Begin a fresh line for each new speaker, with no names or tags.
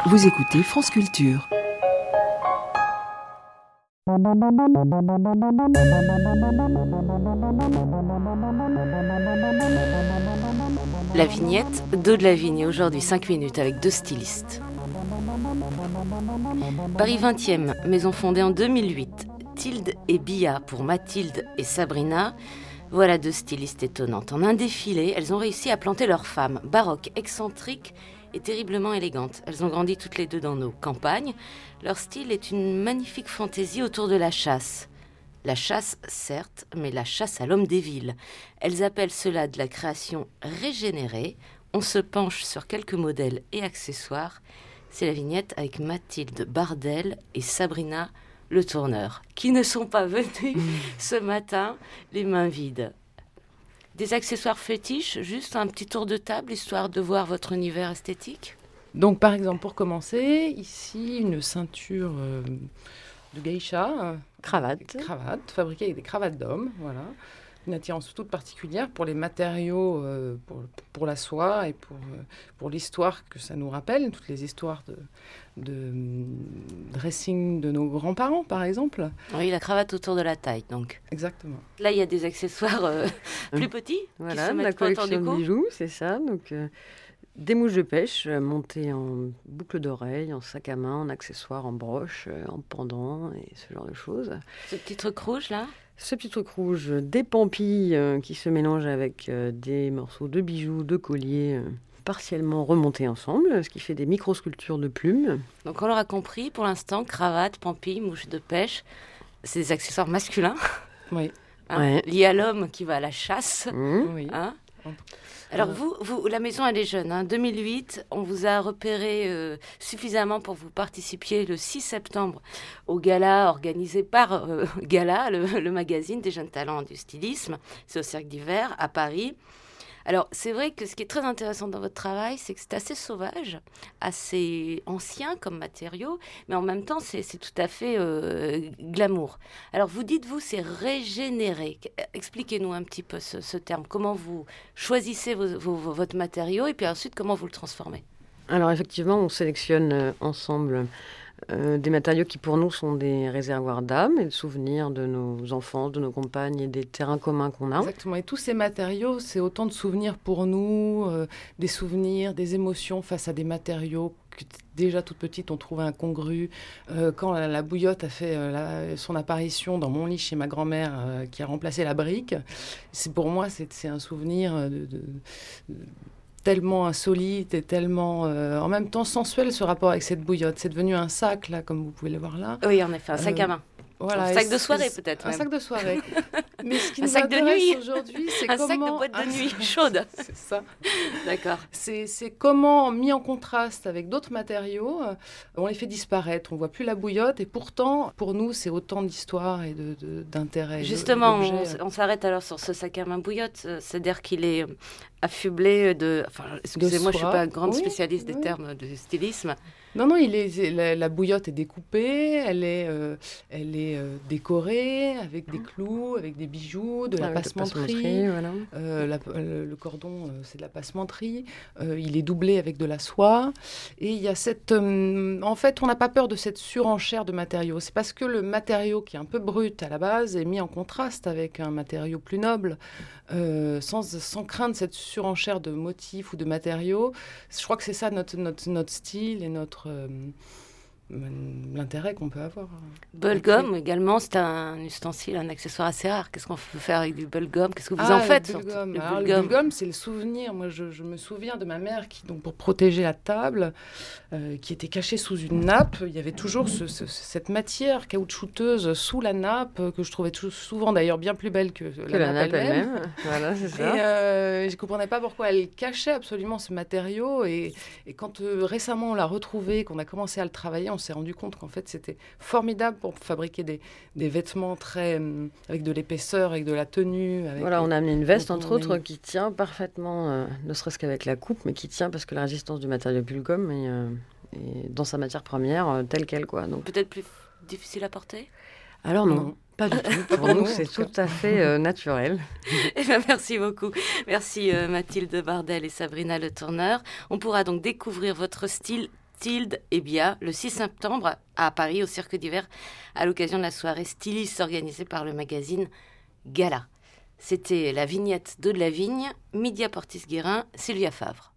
Vous écoutez France Culture.
La vignette d'Aude Lavigne, aujourd'hui 5 minutes avec 2 stylistes. Paris 20e, maison fondée en 2008. Tilde et Bia pour Mathilde et Sabrina. Voilà 2 stylistes étonnantes. En un défilé, elles ont réussi à planter leur femme, baroque, excentrique et terriblement élégante. Elles ont grandi toutes les deux dans nos campagnes. Leur style est une magnifique fantaisie autour de la chasse. La chasse, certes, mais la chasse à l'homme des villes. Elles appellent cela de la création régénérée. On se penche sur quelques modèles et accessoires. C'est la vignette avec Mathilde Bardel et Sabrina Le Tourneur, qui ne sont pas venus ce matin les mains vides. Des accessoires fétiches, juste un petit tour de table, histoire de voir votre univers esthétique.
Donc, par exemple, pour commencer, ici, une ceinture de geisha.
Cravate,
fabriquée avec des cravates d'hommes, voilà. Une attirance toute particulière pour les matériaux, pour la soie et pour l'histoire que ça nous rappelle, toutes les histoires de dressing de nos grands-parents, par exemple.
Oui, la cravate autour de la taille, donc.
Exactement.
Là, il y a des accessoires plus petits
voilà,
qui se
la
mettent pas autour
collection
du
de
cou.
bijoux, c'est ça. Donc, des mouches de pêche montées en boucle d'oreille, en sac à main, en accessoires, en broche, en pendant et ce genre de choses.
Ce petit truc rouge, là.
Ce petit truc rouge, des pampilles qui se mélangent avec des morceaux de bijoux, de colliers partiellement remontés ensemble, ce qui fait des micro-sculptures de plumes.
Donc, on l'aura compris, pour l'instant, cravate, pampille, mouche de pêche, c'est des accessoires masculins.
Oui.
Hein, liés à l'homme qui va à la chasse.
Oui.
Hein. Alors vous, la maison elle est jeune, hein. 2008, on vous a repéré suffisamment pour que vous participiez le 6 septembre au gala organisé par Gala, le magazine des jeunes talents du stylisme. C'est au Cirque d'Hiver à Paris. Alors c'est vrai que ce qui est très intéressant dans votre travail, c'est que c'est assez sauvage, assez ancien comme matériau, mais en même temps c'est tout à fait glamour. Alors vous dites, vous, c'est régénéré. Expliquez-nous un petit peu ce terme. Comment vous choisissez votre matériau et puis ensuite comment vous le transformez?
Alors effectivement, on sélectionne ensemble des matériaux qui pour nous sont des réservoirs d'âme et de souvenirs de nos enfants, de nos compagnes et des terrains communs qu'on a.
Exactement. Et tous ces matériaux, c'est autant de souvenirs pour nous, des souvenirs, des émotions face à des matériaux que déjà toute petite on trouvait incongrus. Quand la bouillotte a fait son apparition dans mon lit chez ma grand-mère qui a remplacé la brique, pour moi c'est un souvenir tellement insolite et tellement en même temps sensuel, ce rapport avec cette bouillotte. C'est devenu un sac, là, comme vous pouvez le voir là.
Oui, en effet, un sac à main.
Voilà,
un sac de soirée, peut-être.
Un sac de soirée. Mais ce qui
un
nous
sac de
intéresse
nuit
aujourd'hui, c'est
un
comment...
sac de boîte de nuit chaude.
C'est ça.
D'accord.
C'est comment, mis en contraste avec d'autres matériaux, on les fait disparaître. On ne voit plus la bouillotte. Et pourtant, pour nous, c'est autant d'histoire et d'intérêt.
Justement, on s'arrête alors sur ce sac à main bouillotte. C'est-à-dire qu'il est affublé de... Enfin, excusez-moi, je ne suis pas grande spécialiste des termes de stylisme.
Non, la bouillotte est découpée, elle est décorée avec des clous, avec des bijoux, de la passementerie.
Voilà.
Le cordon, c'est de la passementerie. Il est doublé avec de la soie. Et il y a cette... en fait, on n'a pas peur de cette surenchère de matériaux. C'est parce que le matériau qui est un peu brut à la base est mis en contraste avec un matériau plus noble, sans craindre cette surenchère de motifs ou de matériaux. Je crois que c'est ça notre style et l'intérêt qu'on peut avoir.
Bubblegum également, c'est un ustensile, un accessoire assez rare. Qu'est-ce qu'on peut faire avec du bubblegum? Qu'est-ce que vous en faites?
Le bubblegum, c'est le souvenir. Moi, je me souviens de ma mère qui, donc, pour protéger la table, qui était cachée sous une nappe. Il y avait toujours cette matière caoutchouteuse sous la nappe, que je trouvais souvent d'ailleurs bien plus belle que la nappe elle-même.
Voilà, c'est ça.
Et je ne comprenais pas pourquoi elle cachait absolument ce matériau. Et quand récemment on l'a retrouvé, qu'on a commencé à le travailler, on s'est rendu compte qu'en fait c'était formidable pour fabriquer des vêtements avec de l'épaisseur, avec de la tenue.
Voilà, on a amené une veste entre autres qui tient parfaitement, ne serait-ce qu'avec la coupe, mais qui tient parce que la résistance du matériau bubblegum est dans sa matière première telle qu'elle, quoi. Donc
peut-être plus difficile à porter?
Alors non. Pas du tout. Pour nous, c'est tout à fait naturel.
Eh bien, merci beaucoup. Merci Mathilde Bardel et Sabrina Le Tourneur. On pourra donc découvrir votre style Tilde et Bia le 6 septembre à Paris au Cirque d'Hiver à l'occasion de la soirée styliste organisée par le magazine Gala. C'était la vignette d'Eau de la Vigne, Mydia Portis-Guérin, Sylvia Favre.